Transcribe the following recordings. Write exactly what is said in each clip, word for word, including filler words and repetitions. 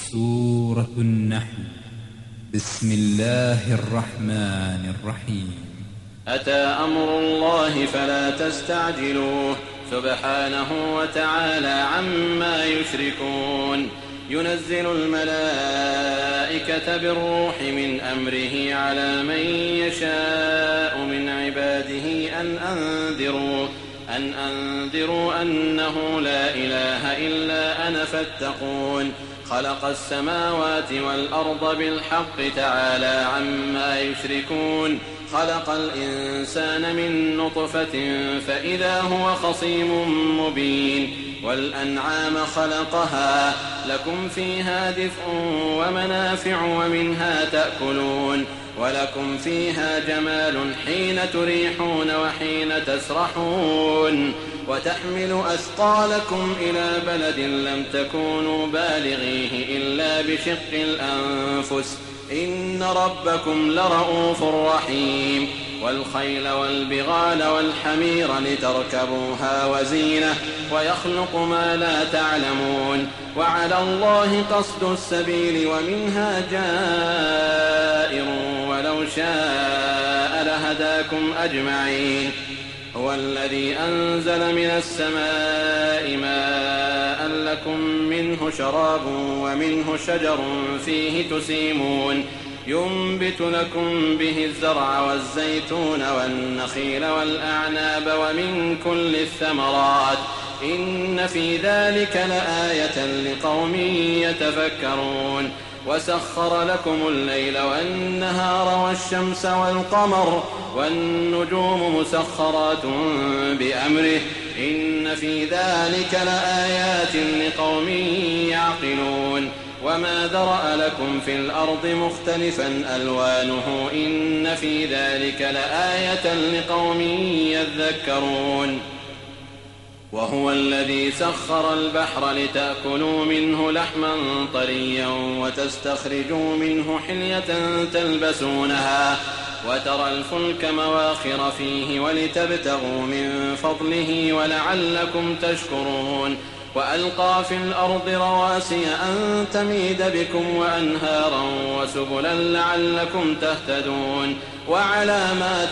سورة النحل. بسم الله الرحمن الرحيم. أتى أمر الله فلا تستعجلوه سبحانه وتعالى عما يشركون. ينزل الملائكة بالروح من أمره على من يشاء من عباده أن أنذروا أن أنذروا أنه لا إله إلا أنا فاتقون. خلق السماوات والأرض بالحق تعالى عما يشركون. خلق الإنسان من نطفة فإذا هو خصيم مبين. والأنعام خلقها لكم فيها دفء ومنافع ومنها تأكلون ولكم فيها جمال حين تريحون وحين تسرحون. وتحمل أثقالكم إلى بلد لم تكونوا بالغيه إلا بشق الأنفس إن ربكم لرؤوف رحيم. والخيل والبغال والحمير لتركبوها وزينة ويخلق ما لا تعلمون. وعلى الله قصد السبيل ومنها جائر ولو شاء لهداكم أجمعين. هو الذي أنزل من السماء ماء لكم منه شراب ومنه شجر فيه تسيمون. ينبت لكم به الزرع والزيتون والنخيل والأعناب ومن كل الثمرات إن في ذلك لآية لقوم يتفكرون. وسخر لكم الليل والنهار والشمس والقمر والنجوم مسخرات بأمره إن في ذلك لآيات لقوم يعقلون. وما ذرأ لكم في الأرض مختلفا ألوانه إن في ذلك لآية لقوم يذكرون. وهو الذي سخر البحر لتأكلوا منه لحما طريا وتستخرجوا منه حلية تلبسونها وترى الفلك مواخر فيه ولتبتغوا من فضله ولعلكم تشكرون. وألقى في الأرض رواسي أن تميد بكم وأنهارا وسبلا لعلكم تهتدون. وعلامات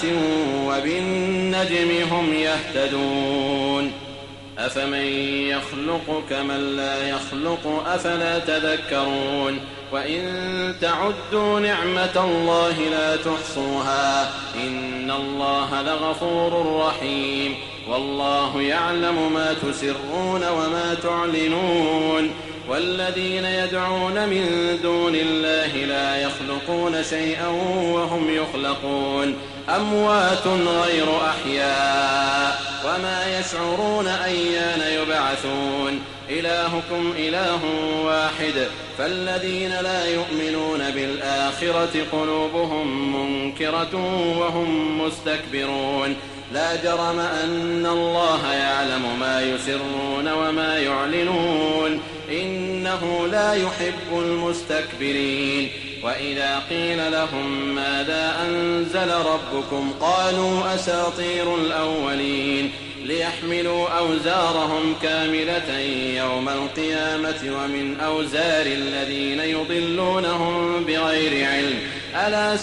وبالنجم هم يهتدون. أفمن يخلق كمن لا يخلق أفلا تذكرون. وإن تعدوا نعمة الله لا تحصوها إن الله لغفور رحيم. والله يعلم ما تسرون وما تعلنون. والذين يدعون من دون الله لا يخلقون شيئا وهم يخلقون أموات غير أحياء وما يشعرون أيان يبعثون. إلهكم إله واحد فالذين لا يؤمنون بالآخرة قلوبهم منكرة وهم مستكبرون. لا جرم أن الله يعلم ما يسرون وما يعلنون إنه لا يحب المستكبرين. وإذا قيل لهم ماذا أنزل ربكم قالوا أساطير الأولين ليحملوا أوزارهم كاملة يوم القيامة ومن أوزار الذين يضلونهم بغير علم ألا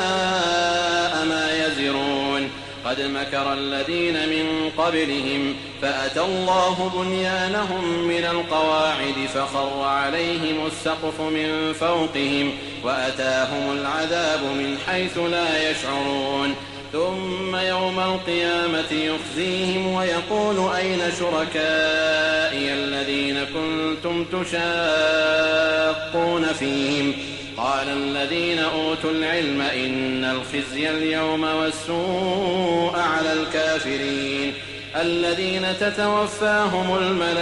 ساء ما يزرون. قد مكر الذين من قبلهم فأتى الله بنيانهم من القواعد فخر عليهم السقف من فوقهم وأتاهم العذاب من حيث لا يشعرون. ثم يوم القيامة يخزيهم ويقول أين شركائي الذين كنتم تشاقون فيهم قال الذين أوتوا العلم إن الخزي اليوم والسوء على الكافرين الذين تتوفاهم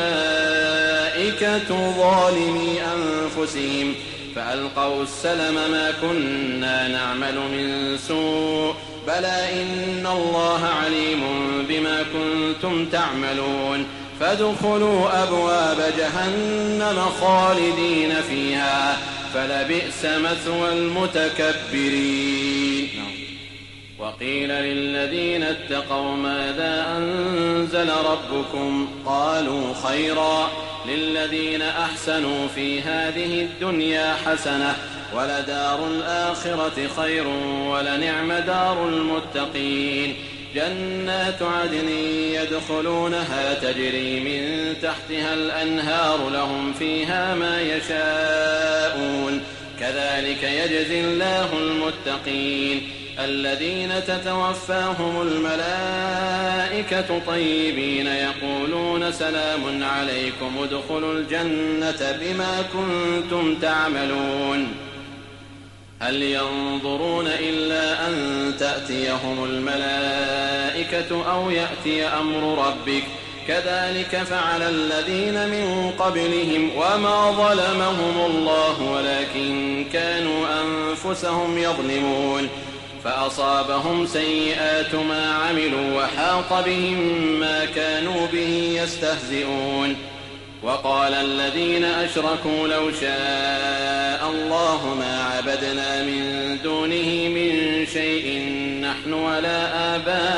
الملائكة ظالمي أنفسهم فألقوا السلم ما كنا نعمل من سوء بلى إن الله عليم بما كنتم تعملون. فادخلوا أبواب جهنم خالدين فيها فلبئس مثوى المتكبرين. وقيل للذين اتقوا ماذا أنزل ربكم قالوا خيرا للذين أحسنوا في هذه الدنيا حسنة ولدار الآخرة خير ولنعم دار المتقين جنات عدن يدخلونها تجري من تحتها الأنهار لهم فيها ما يشاءون كذلك يجزي الله المتقين الذين تتوفاهم الملائكة طيبين يقولون سلام عليكم ادخلوا الجنة بما كنتم تعملون هل ينظرون إلا أن تأتيهم الملائكة أو يأتي أمر ربك كذلك فعل الذين من قبلهم وما ظلمهم الله ولكن كانوا أنفسهم يظلمون فأصابهم سيئات ما عملوا وحاق بهم ما كانوا به يستهزئون وقال الذين أشركوا لو شاء الله ما عبدنا من دونه من شيء نحن ولا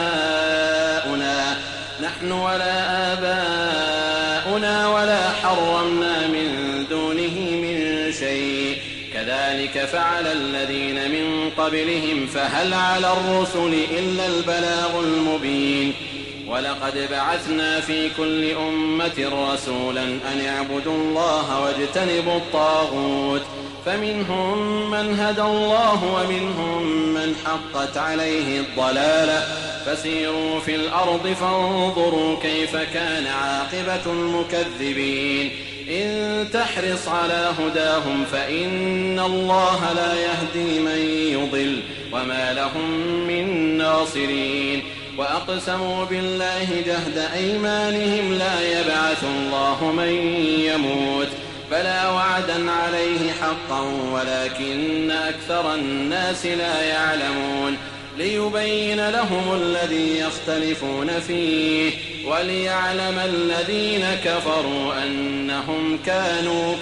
آباؤنا نحن ولا آباؤنا ولا حرمنا من دونه من شيء كذلك فعل الذين من قبلهم فهل على الرسل إلا البلاغ المبين ولقد بعثنا في كل أمة رسولا أن اعبدوا الله واجتنبوا الطاغوت فمنهم من هدى الله ومنهم من حقت عليه الضلالة فسيروا في الأرض فانظروا كيف كان عاقبة المكذبين إن تحرص على هداهم فإن الله لا يهدي من يضل وما لهم من ناصرين وأقسموا بالله جهد أيمانهم لا يبعث الله من يموت بلى وعدا عليه حقا ولكن أكثر الناس لا يعلمون ليبين لهم الذي يختلفون فيه وليعلم الذين كفروا أنهم كانوا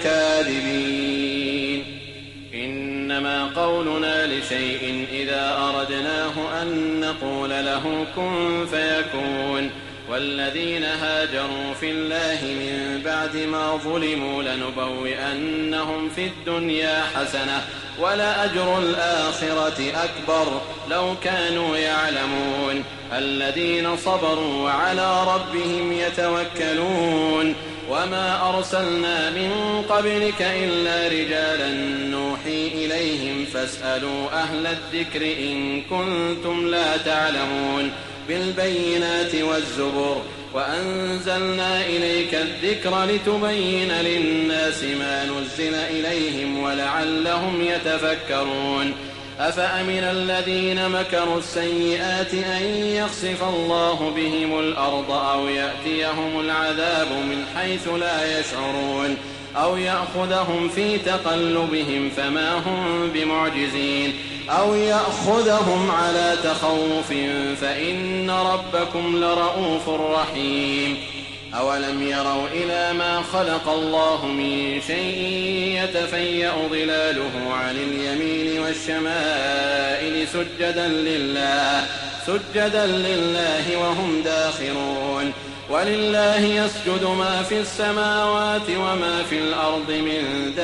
كاذبين إنما قولنا لشيء إذا أردناه أن نقول له كن فيكون والذين هاجروا في الله من بعد ما ظلموا لنبوئنهم في الدنيا حسنة ولأجر الآخرة أكبر لو كانوا يعلمون الذين صبروا وعلى ربهم يتوكلون وما أرسلنا من قبلك إلا رجالا نوحي إليهم فاسألوا أهل الذكر إن كنتم لا تعلمون بالبينات والزبر وأنزلنا إليك الذكر لتبين للناس ما نزل إليهم ولعلهم يتفكرون أفأمن الذين مكروا السيئات أن يخسف الله بهم الأرض أو يأتيهم العذاب من حيث لا يشعرون أو يأخذهم في تقلبهم فما هم بمعجزين أو يأخذهم على تخوف فإن ربكم لرؤوف رحيم أولم يروا إلى ما خلق الله من شيء يتفيأ ظلاله عن اليمين والشمائل سجدا لله سجدا لله وهم داخرون ولله يسجد ما في السماوات وما في الأرض من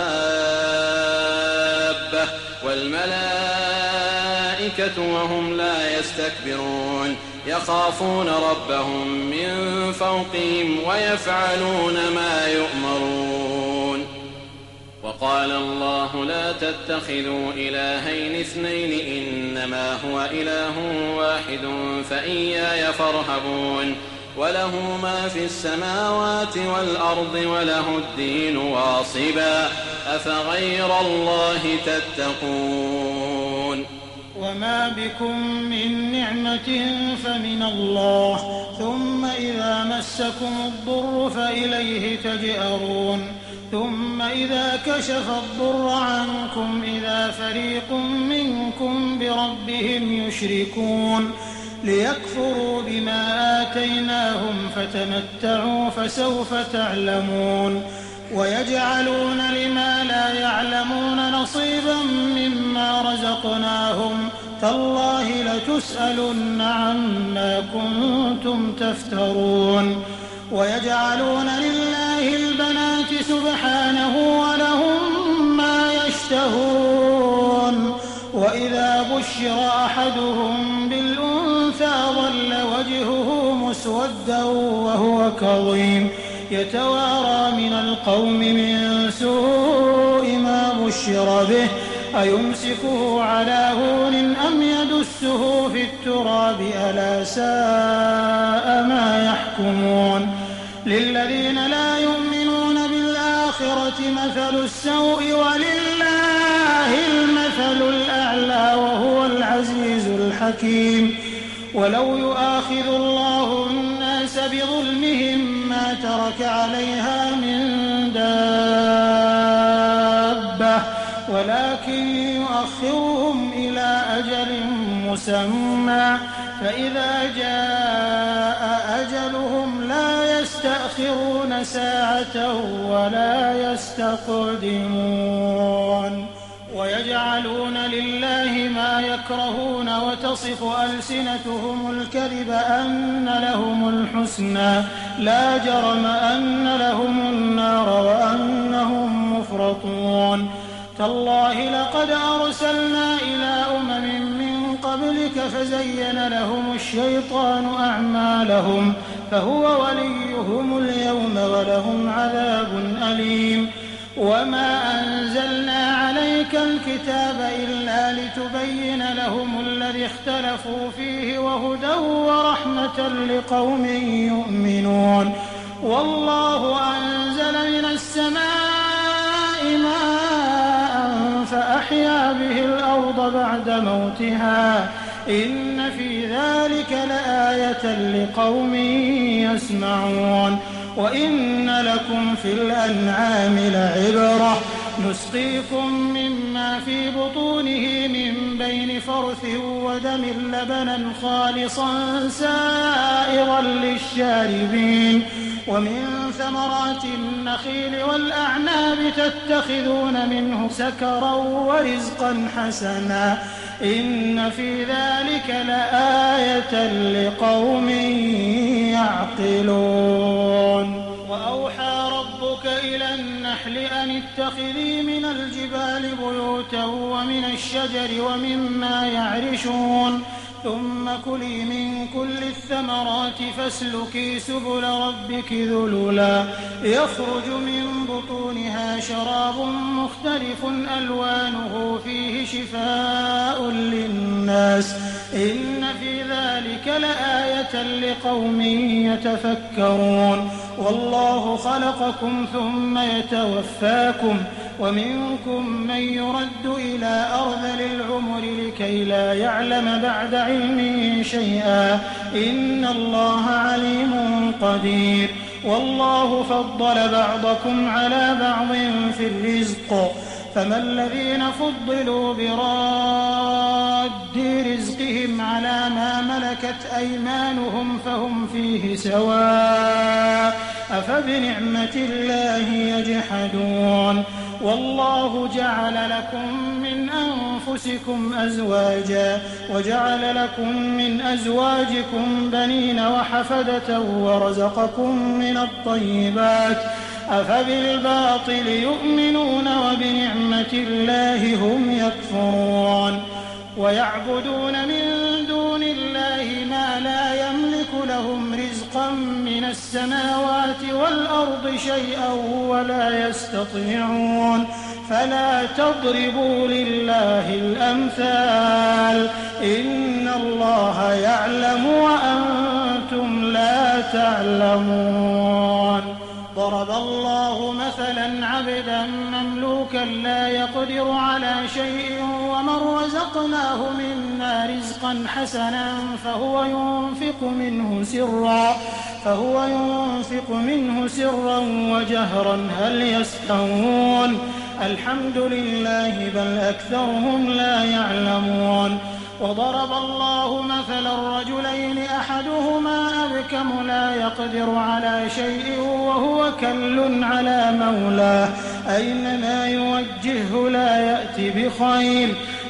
دابة والملائكة وهم لا يستكبرون يخافون ربهم من فوقهم ويفعلون ما يؤمرون وقال الله لا تتخذوا إلهين اثنين إنما هو إله واحد فإياي فارهبون وله ما في السماوات والأرض وله الدين واصبا أفغير الله تتقون وما بكم من نعمة فمن الله ثم إذا مسكم الضر فإليه تجأرون ثم إذا كشف الضر عنكم إذا فريق منكم بربهم يشركون ليكفروا بما آتيناهم فتمتعوا فسوف تعلمون ويجعلون لما لا يعلمون نصيبا مما رزقناهم تالله لتسألن عما كنتم تفترون ويجعلون لله البنات سبحانه ولهم ما يشتهون وإذا بشر أحدهم بالأنثى ظل وجهه مسودا وهو كظيم يتوارى من القوم من سوء ما بشر به أيمسكه على هون أم يدسه في التراب ألا ساء ما يحكمون للذين لا يؤمنون بالآخرة مثل السوء ولله المثل الأعلى وهو العزيز الحكيم ولو يؤاخذ الله الناس بظلمهم ما ترك عليها من دابة ولكن يؤخرهم إلى أجل مسمى فإذا جاء أجلهم لا يستأخرون ساعة ولا يستقدمون ويجعلون لله ما يكرهون وتصف ألسنتهم الكذب أن لهم الحسنى لا جرم أن لهم النار وأنهم مفرطون تالله لقد أرسلنا إلى أمم من قبلك فزين لهم الشيطان أعمالهم فهو وليهم اليوم ولهم عذاب أليم وما أنزلنا عليك الكتاب إلا لتبين لهم الذي اختلفوا فيه وهدى ورحمة لقوم يؤمنون والله أنزل من السماء ماء فأحيا به الأرض بعد موتها إن في ذلك لآية لقوم يسمعون وإن لكم في الأنعام لعبرة نسقيكم مما في بطونه من بين فرث ودم لبنا خالصا سائغا للشاربين ومن ثمرات النخيل والأعناب تتخذون منه سكرا ورزقا حسنا إن في ذلك لآية لقوم يعقلون وأوحى ربك إلى النحل أن اتخذي من الجبال بيوتا ومن الشجر ومما يعرشون ثم كلي من كل الثمرات فاسلكي سبل ربك ذللا يخرج من بطونها شراب مختلف ألوانه فيه شفاء للناس إن في ذلك لآية لقوم يتفكرون والله خلقكم ثم يتوفاكم ومنكم من يرد إلى أرذل العمر لكي لا يعلم بعد علم شيئا إن الله عليم قدير والله فضل بعضكم على بعض في الرزق فما الذين فضلوا براد رزقهم على ما ملكت أيمانهم فهم فيه سواء أفبنعمة الله يجحدون والله جعل لكم من أنفسكم أزواجا وجعل لكم من أزواجكم بنين وحفدة ورزقكم من الطيبات أفبالباطل يؤمنون وبنعمة الله هم يكفرون ويعبدون من دون الله ما لا يملك لهم رزقا من السماوات والأرض شيئا ولا يستطيعون فلا تضربوا لله الأمثال إن الله يعلم وأنتم لا تعلمون ضرب الله مثلا عبدا مملوكا لا يقدر على شيء ومن رزقناه منا رزقا حسنا فهو ينفق منه سرا فهو ينفق منه سرا وجهرا هل يستوون الحمد لله بل أكثرهم لا يعلمون وضرب الله مثلا رجلين أحدهما أبكم لا يقدر على شيء وهو كل على مولاه أينما يوجهه لا يأتي بخير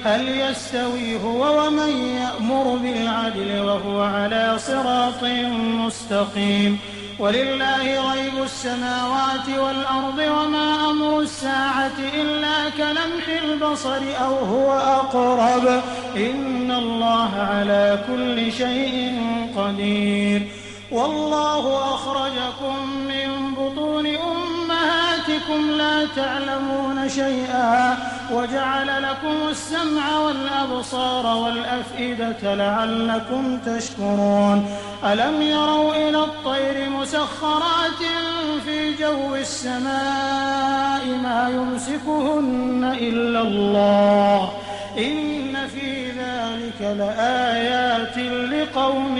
هل يستوي هو ومن يأمر بالعدل وهو على صراط مستقيم ولله غيب السماوات والأرض وما أمر الساعة إلا كلمح البصر أو هو أقرب إن الله على كل شيء قدير والله أخرجكم من بطون أمهاتكم لا تعلمون شيئا وجعل لكم السمع والأبصار والأفئدة لعلكم تشكرون ألم يروا إلى الطير مسخرات في جو السماء ما يمسكهن إلا الله إن في ذلك لآيات لقوم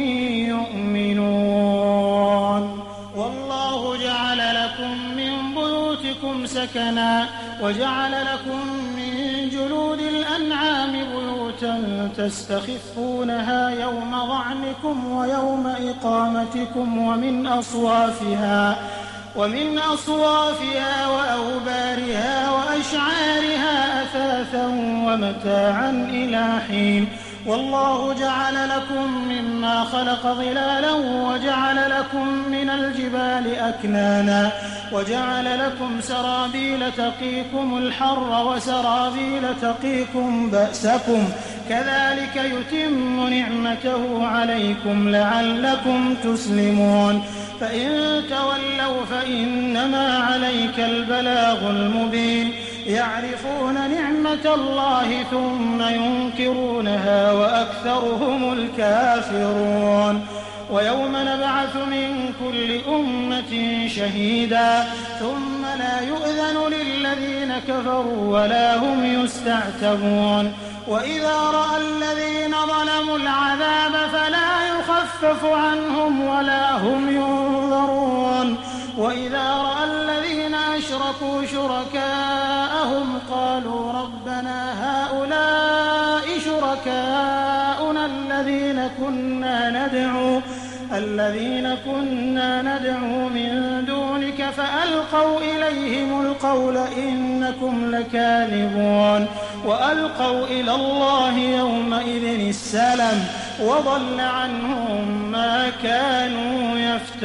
يؤمنون والله جعل لكم من بيوتكم سكنا وجعل لكم من جلود الأنعام بيوتا تستخفونها يوم ظعنكم ويوم إقامتكم ومن أصوافها ومن أصوافها وأوبارها وأشعارها أثاثا ومتاعا إلى حين والله جعل لكم مما خلق ظلالا وجعل لكم من الجبال أكنانا وجعل لكم سرابيل تقيكم الحر وسرابيل تقيكم بأسكم كذلك يتم نعمته عليكم لعلكم تسلمون فإن تولوا فإنما عليك البلاغ المبين يعرفون نعمة الله ثم ينكرونها وأكثرهم الكافرون ويوم نبعث من كل أمة شهيدا ثم لا يؤذن للذين كفروا ولا هم يستعتبون وإذا رأى الذين ظلموا العذاب فلا يخفف عنهم ولا هم ينظرون وإذا رأى الذين أشركوا شركاءهم قالوا ربنا هؤلاء شركاؤنا الذين كنا ندعو الذين كنا ندعو من دونك فألقوا إليهم القول إنكم لكاذبون وألقوا إلى الله يومئذ السلم وضل عنهم ما كانوا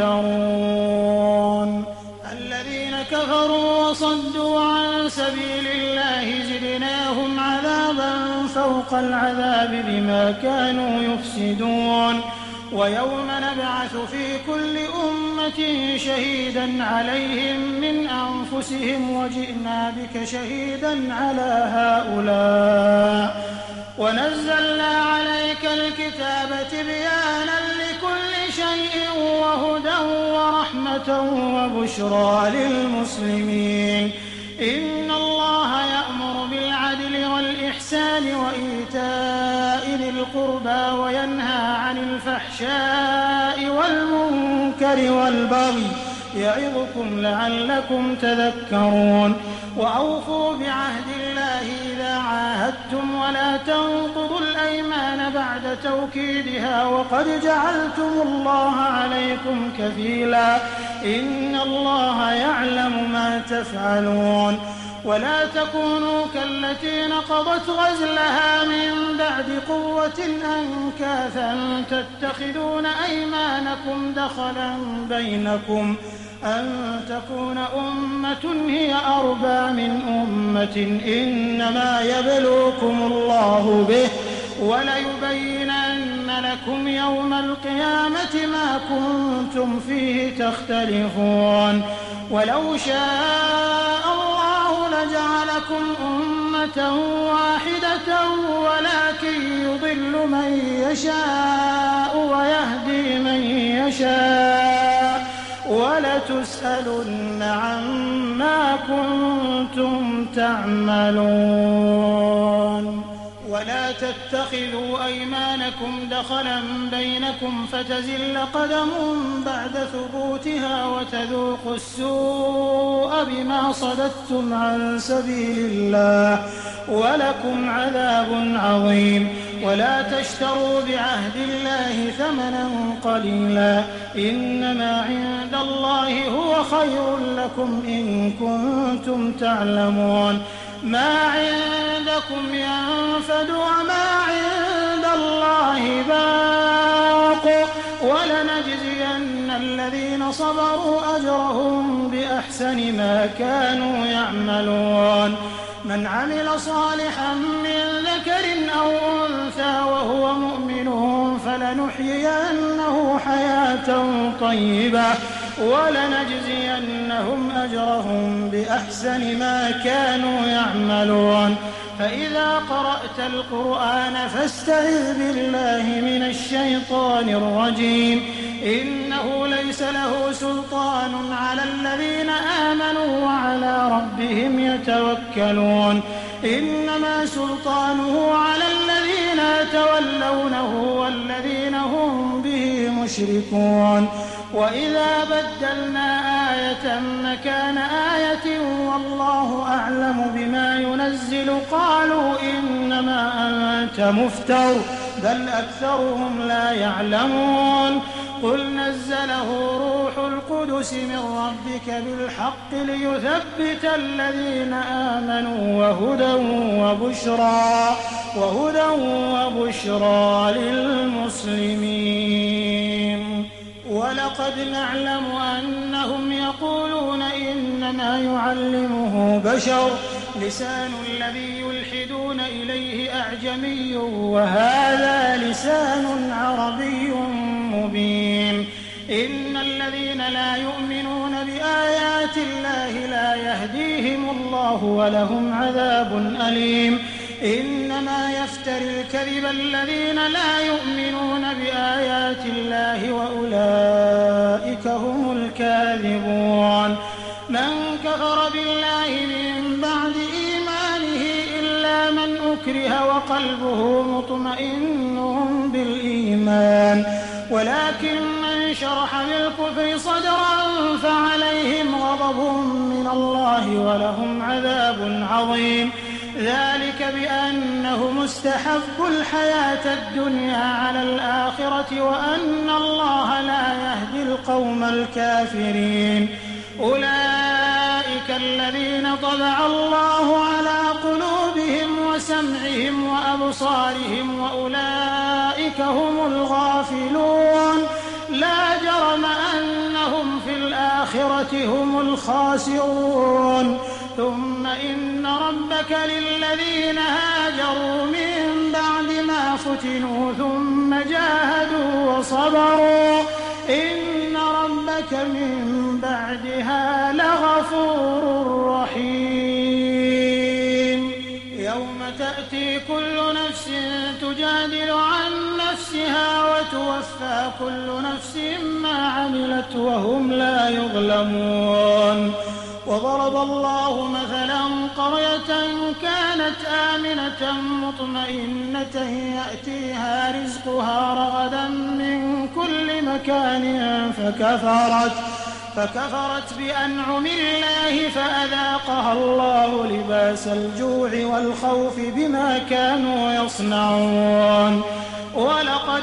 يفترون الذين كفروا وصدوا عن سبيل الله زدناهم عذابا فوق العذاب بما كانوا يفسدون ويوم نبعث في كل أمة شهيدا عليهم من أنفسهم وجئنا بك شهيدا على هؤلاء ونزلنا عليك الكتاب تبيانا لكل شيء وهدى ورحمة وبشرى للمسلمين إن الله يأمر بالعدل والإحسان وإيتاء ذي القربى وينهى عن الفحشاء والمنكر والبغي يعظكم لعلكم تذكرون وأوفوا بعهد الله إذا عاهدتم ولا تنقضوا الأيمان بعد توكيدها وقد جعلتم الله عليكم كفيلا إن الله يعلم ما تفعلون ولا تكونوا كالتي نقضت غزلها من بعد قوة أنكاثا تتخذون أيمانكم دخلا بينكم أن تكون أمة هي أربى من أمة إنما يبلوكم الله به وليبينن لكم يوم القيامة ما كنتم فيه تختلفون ولو شاء الله لجعلكم أمة واحدة ولكن يضل من يشاء ويهدي من يشاء ولتسألن عما كنتم تعملون ولا تتخذوا أيمانكم دخلا بينكم فتزل قدم بعد ثبوتها وتذوقوا السوء بما صددتم عن سبيل الله ولكم عذاب عظيم ولا تشتروا بعهد الله ثمنا قليلا إنما عند الله هو خير لكم إن كنتم تعلمون ما عندكم ينفد وما عند الله باق ولنجزين الذين صبروا أجرهم بأحسن ما كانوا يعملون من عمل صالحا من ذكر أو أنثى وهو مؤمن فلنحيينه حياة طيبة ولنجزينهم أجرهم بأحسن ما كانوا يعملون فإذا قرأت القرآن فاستعذ بالله من الشيطان الرجيم إنه ليس له سلطان على الذين آمنوا وعلى ربهم يتوكلون إنما سلطانه على الذين يتولونه والذين هم به مشركون وإذا بدلنا آية مكان آية والله أعلم بما ينزل قالوا إنما أنت مفتر بل أكثرهم لا يعلمون قل نزله روح القدس من ربك بالحق ليثبت الذين آمنوا وهدى وبشرى وهدى وبشرى للمسلمين ولقد نعلم أنهم يقولون إنما يعلمه بشر لسان الذي يلحدون إليه أعجمي وهذا لسان عربي مبين إن الذين لا يؤمنون بآيات الله لا يهديهم الله ولهم عذاب أليم إنما يفتري الكذب الذين لا يؤمنون بآيات الله وأولئك هم الكاذبون من كفر بالله من بعد إيمانه إلا من أكره وقلبه مطمئن بالإيمان ولكن من شرح بالكفر صدرا فعليهم غضب من الله ولهم عذاب عظيم ذلك بأنهم استحبوا الحياة الدنيا على الآخرة وأن الله لا يهدي القوم الكافرين أولئك الذين طبع الله على قلوبهم وسمعهم وأبصارهم وأولئك هم الغافلون لا جرم أنهم في الآخرة هم الخاسرون ثم إن ربك للذين هاجروا من بعد ما فتنوا ثم جاهدوا وصبروا إن ربك من بعدها لغفور رحيم يوم تأتي كل نفس تجادل عن نفسها وتوفى كل نفس ما عملت وهم لا يظلمون وضرب الله مثلا قرية كانت آمنة مطمئنة يأتيها رزقها رغدا من كل مكان فكفرت فكفرت بأنعم الله فأذاقها الله لباس الجوع والخوف بما كانوا يصنعون ولقد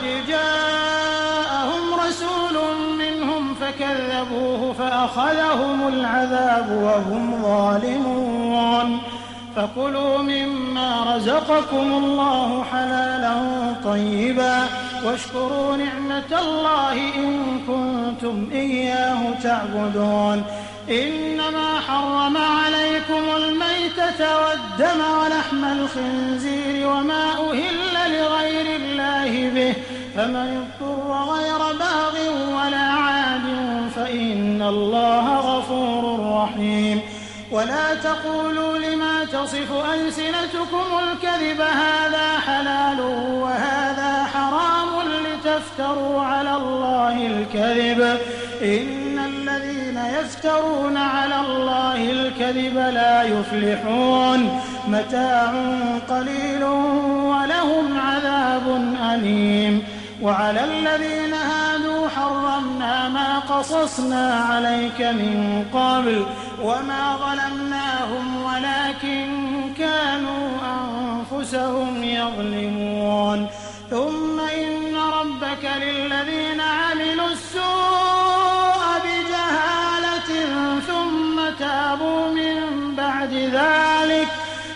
جاءهم رسول منهم فكذبوه فأخذهم العذاب وهم ظالمون فكلوا مما رزقكم الله حلالا طيبا واشكروا نعمة الله إن كنتم إياه تعبدون إنما حرم عليكم الميتة والدم ولحم الخنزير وما أهل لغير الله به فمن اضطر غير باغ ولا عاد فإن الله غفور رحيم ولا تقولوا لما تصف ألسنتكم الكذب هذا حلال وهذا حرام لتفتروا على الله الكذب إن الذين يفترون على الله الكذب لا يفلحون متاع قليل ولهم عذاب أليم وعلى الذين هادوا حرمنا ما قصصنا عليك من قبل وما ظلمناهم ولكن كانوا أنفسهم يظلمون ثم إن ربك للذين عملوا السوء بجهالة ثم تابوا من بعد ذلك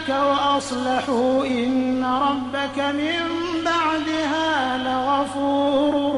ذلك وأصلحوا إن ربك من بعدها لغفور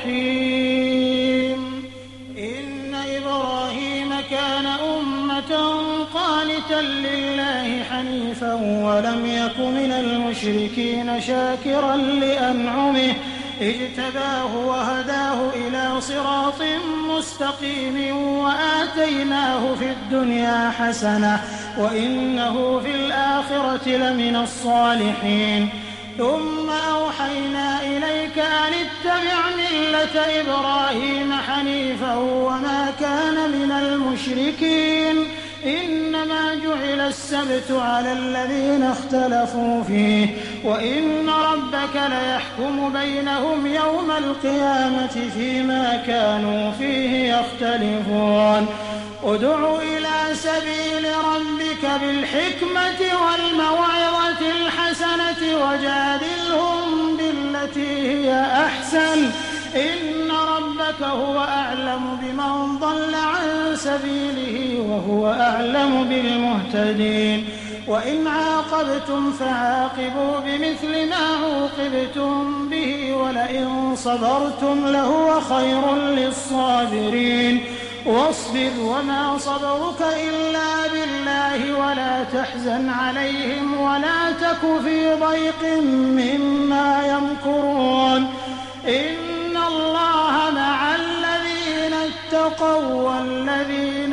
رحيم إن إبراهيم كان أمة قانتا لله حنيفا ولم يك من المشركين شاكرا لأنعمه اجتباه وهداه إلى صراط مستقيم وآتيناه في الدنيا حسنة وإنه في الآخرة لمن الصالحين ثم أوحينا إليك أن اتبع ملة إبراهيم حنيفا وما كان من المشركين إنما جعل السبت على الذين اختلفوا فيه وإن ربك ليحكم بينهم يوم القيامة فيما كانوا فيه يختلفون ادع إلى سبيل ربك بالحكمة والموعظة الحسنة وجادلهم بالتي هي أحسن إن ربك هو أعلم بمن ضل عن سبيله وهو أعلم بالمهتدين وإن عاقبتم فعاقبوا بمثل ما عوقبتم به ولئن صبرتم لهو خير للصابرين واصبر وما صبرك إلا بالله ولا تحزن عليهم ولا تك في ضيق مما يمكرون إن الله مع الذين اتقوا والذين